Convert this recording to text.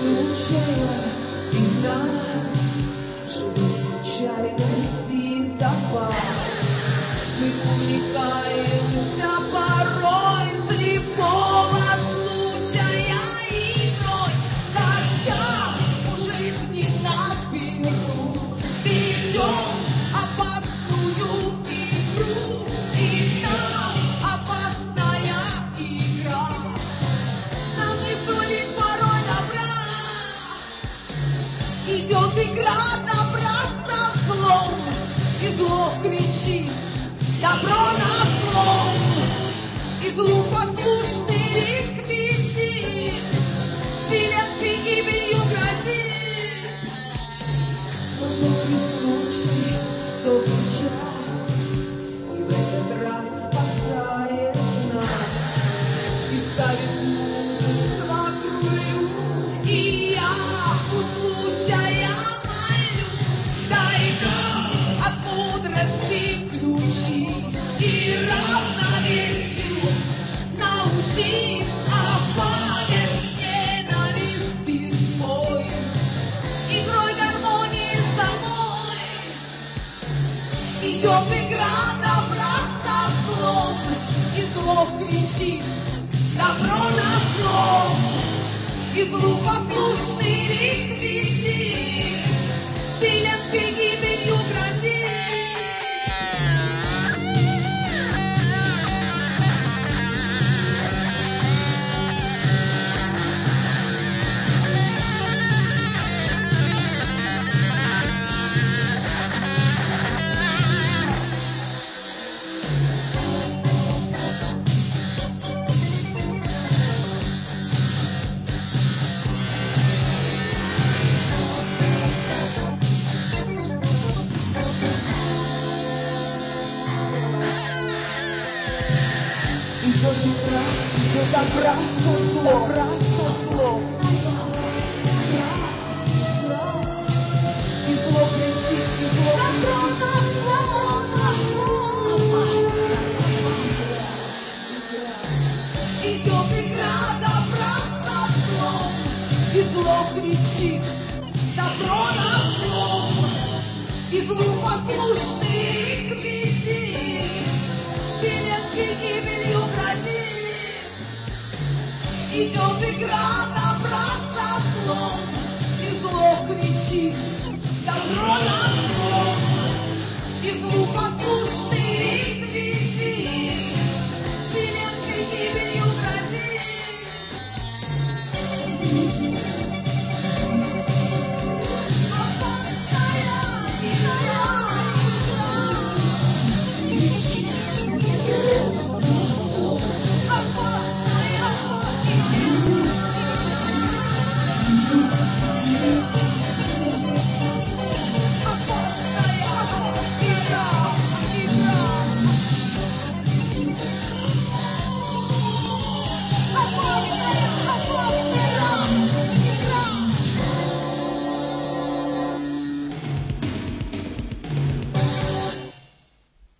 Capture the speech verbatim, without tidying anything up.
случая и нас живут случайности и запас. Мы увлекаемся порой слепого случая игрой, хотя у жизни на перу ведем опасную игру, и там опасная игра. Нам не сулит порой добра, идет игра добра со злом, и зло кричит добро на злом, и злу послушный реквизит силен и гибелью грозит. Но новый случай, добрый час, и в этот раз спасает нас и ставит мужество к рулю. И я у случая молю, дай нам от мудрости ключи и равновесию научи, опален ненависти свой, игрой гармонии самой. Идет игра добра со злом, и зло кричит добро на злом, и злу послушный реквизит силен и гибелью грозит. Идет игра, идет добра со злом, добра со злом. И зло кричит, и зло кричит. Идет игра добра со злом, и зло кричит добро на злом, и злу послушный реквизит вселенской гибелью грозит. Идет игра добра со злом, и зло кричит добро на злом, и злу послушный реквизит